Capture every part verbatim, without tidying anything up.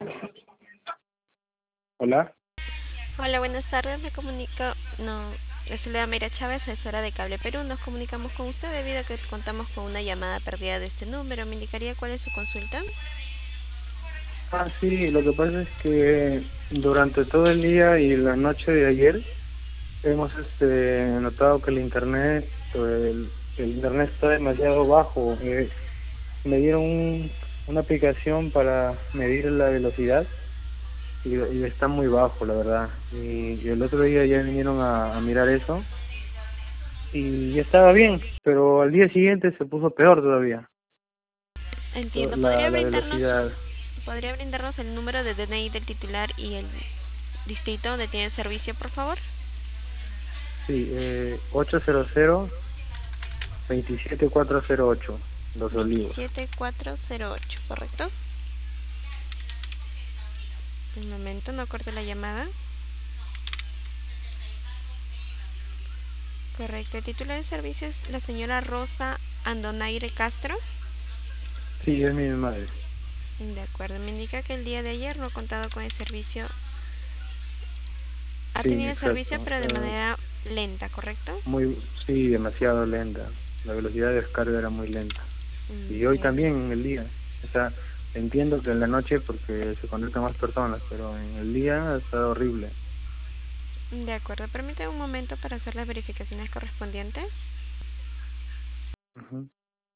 Hola. Hola, buenas tardes. Me comunico. No, le saluda Mayra Chávez, asesora de Cable Perú. Nos comunicamos con usted debido a que contamos con una llamada perdida de este número. ¿Me indicaría cuál es su consulta? Ah, sí, lo que pasa es que durante todo el día y la noche de ayer hemos este, notado que el internet, el, el internet está demasiado bajo. Eh, me dieron un- una aplicación para medir la velocidad y, y está muy bajo, la verdad. Y, y el otro día ya vinieron a, a mirar eso y ya estaba bien, pero al día siguiente se puso peor todavía, Entiendo. la, ¿Podría la brindarnos, velocidad. podría brindarnos el número de D N I del titular y el distrito donde tiene servicio, por favor? Sí, eh, ochocientos veintisiete cuatrocientos ocho, Los Olivos. veintisiete cuatrocientos ocho, ¿correcto? Un momento, no corte la llamada. Correcto. El titular de servicio es la señora Rosa Andonaire Castro. Sí, es mi madre. De acuerdo. Me indica que el día de ayer no ha contado con el servicio. Ha Sí, tenido el servicio, exacto. O pero de sea, manera lenta, ¿correcto? muy, sí, demasiado lenta. La velocidad de descarga era muy lenta. Y hoy Entiendo. también en el día. O sea, entiendo que en la noche porque se conectan más personas, pero en el día ha estado horrible. De acuerdo. Permítame un momento para hacer las verificaciones correspondientes. Ujú.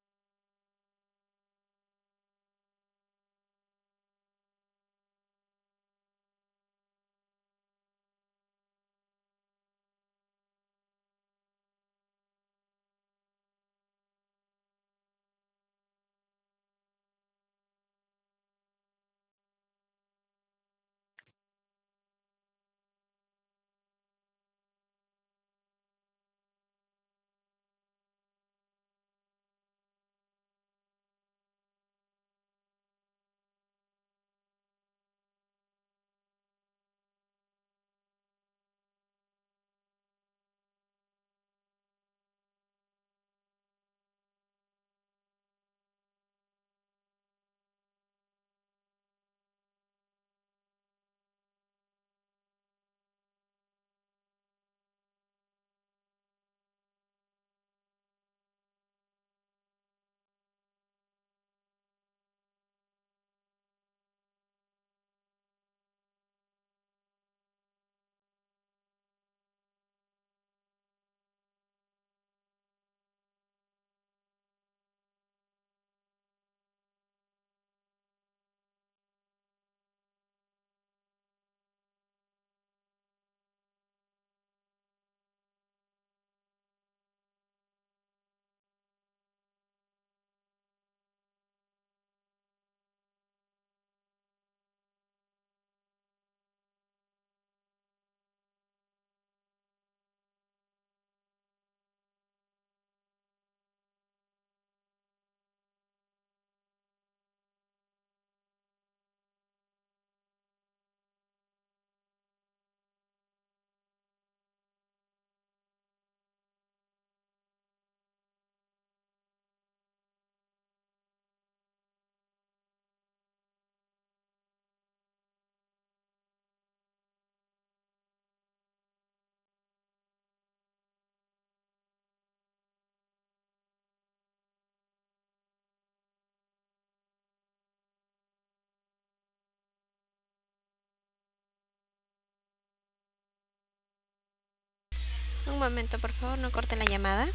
Un momento, por favor, no corte la llamada.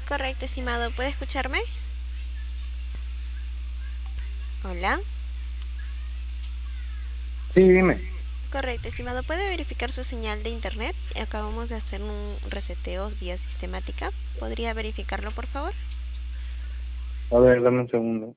Correcto, estimado. ¿Puede escucharme? Hola. Sí, dime. Correcto, estimado. ¿Puede verificar su señal de internet? Acabamos de hacer un reseteo vía sistemática. ¿Podría verificarlo, por favor? A ver, dame un segundo.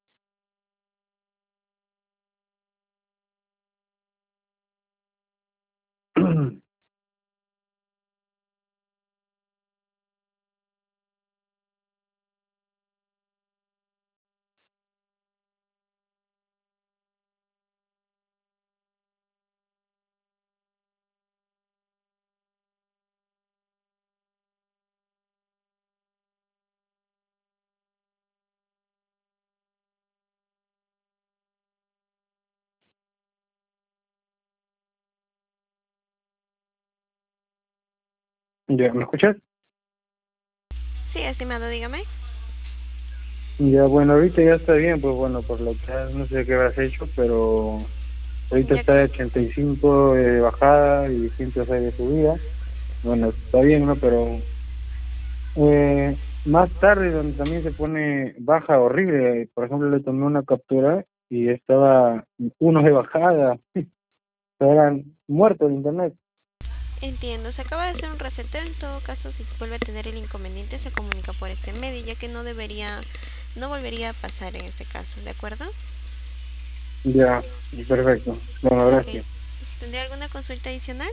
Ya, ¿me escuchas? Sí, estimado, dígame. Ya, bueno, ahorita ya está bien, pues bueno, por lo que has- no sé qué habrás hecho, pero ahorita Ya está que... a ochenta y cinco de bajada y ciento seis de subida. Bueno, está bien, ¿no? Pero eh, más tarde, donde también se pone baja horrible, por ejemplo, le tomé una captura y estaba unos de bajada, eran muertos de internet. Entiendo, se acaba de hacer un reseteo. En todo caso, si vuelve a tener el inconveniente, se comunica por este medio, ya que no debería, no volvería a pasar en este caso, ¿de acuerdo? Ya, perfecto. Bueno, Ok. gracias. ¿Tendría alguna consulta adicional?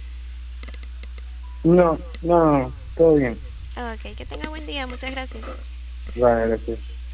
No, no, no, todo bien. Ok, que tenga buen día, muchas gracias. Vale, gracias.